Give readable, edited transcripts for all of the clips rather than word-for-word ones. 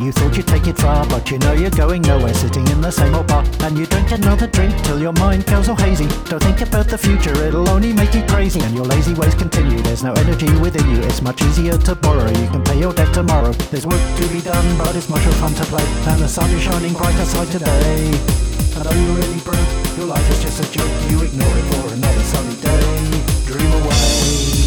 You thought you'd take it far, but you know you're going nowhere, sitting in the same old bar. And you drink another drink till your mind goes all hazy. Don't think about the future, it'll only make you crazy. And your lazy ways continue, there's no energy within you. It's much easier to borrow, you can pay your debt tomorrow. There's work to be done, but it's much more fun to play. And the sun is shining bright outside today. And are you really broke? Your life is just a joke, you ignore it for another sunny day. Dream away.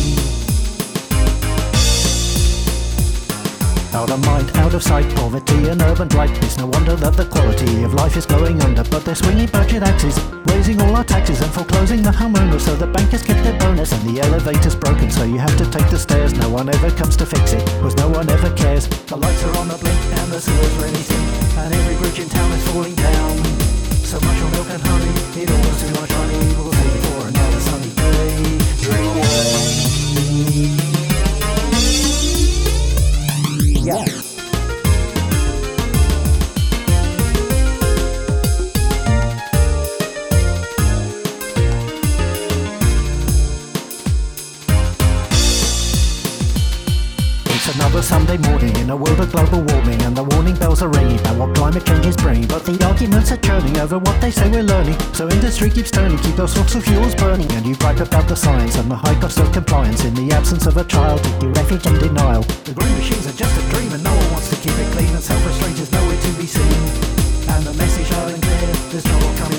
Out of mind, out of sight, poverty and urban blight. It's no wonder that the quality of life is going under. But they're swinging budget axes, raising all our taxes and foreclosing the homeowner. So the bankers get their bonus and the elevator's broken, so you have to take the stairs. No one ever comes to fix it, cause no one ever cares. The lights are on the blink and the sewer's really thin, and every bridge in town is falling down. So much for milk and honey, it all was too much honey. We'll save it for another sunny day. Dream away. Yeah. It's another Sunday morning in a world of global warming, and the warning bells are ringing about what climate change is bringing. But the arguments are churning over what they say we're learning. So industry keeps turning, keep those fossil fuels burning. And you gripe about the science and the high cost of compliance in the absence of a trial. Take your refuge in denial. The green machines are just a dream and no one wants to keep it clean, and self-restraint is nowhere to be seen. And the message loud and clear, there's no one coming